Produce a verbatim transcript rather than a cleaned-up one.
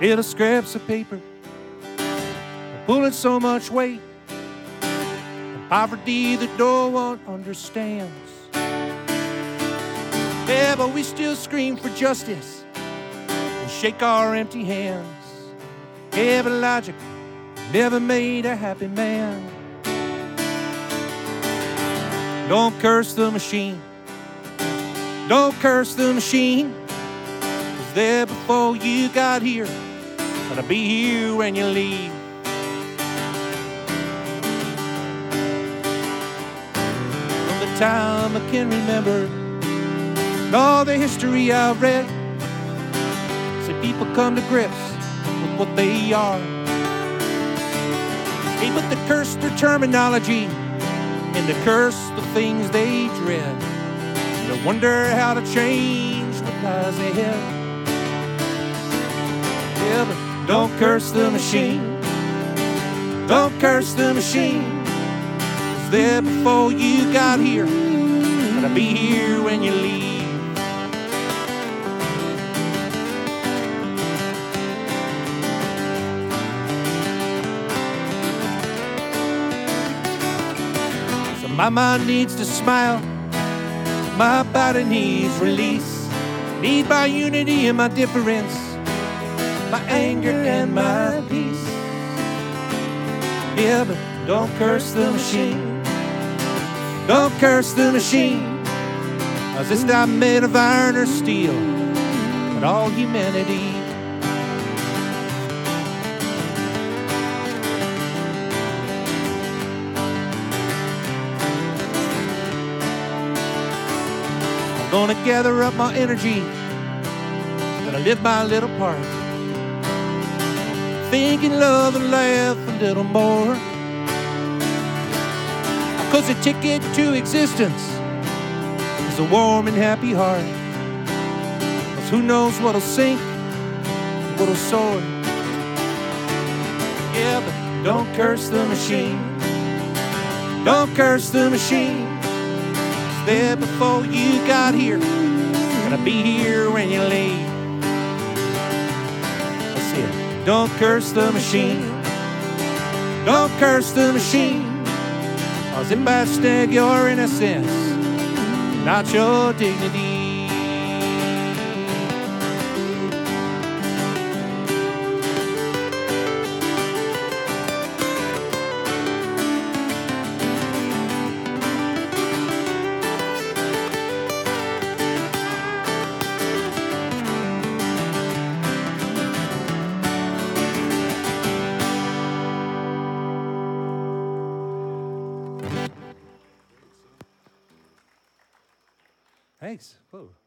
little scraps of paper, pulling so much weight, and poverty that no one understands. Yeah, but we still scream for justice and shake our empty hands. Yeah, but logic never made a happy man. Don't curse the machine. Don't curse the machine. Was there before you got here, gonna be here when you leave. From the time I can remember, and all the history I've read, say people come to grips with what they are. Hey, but they curse their terminology and they curse the things they dread. They wonder how to change what lies ahead. Yeah, but don't curse the machine. Don't curse the machine. Was there before you got here, gonna be here when you leave. My mind needs to smile, my body needs release. Need my unity and my difference, my anger and my peace. Yeah, but don't curse the machine. Don't curse the machine. Cause it's not made of iron or steel, but all humanity. Gonna gather up my energy, gonna live my little part, thinking, love, and laugh a little more. Cause the ticket to existence is a warm and happy heart. Cause who knows what'll sink, what'll soar. Yeah, but don't curse the machine. Don't curse the machine. There before you got here, gonna be here when you leave. That's it. Don't curse the machine. Don't curse the machine. Cause it might snag your innocence, not your dignity. Thanks. Whoa.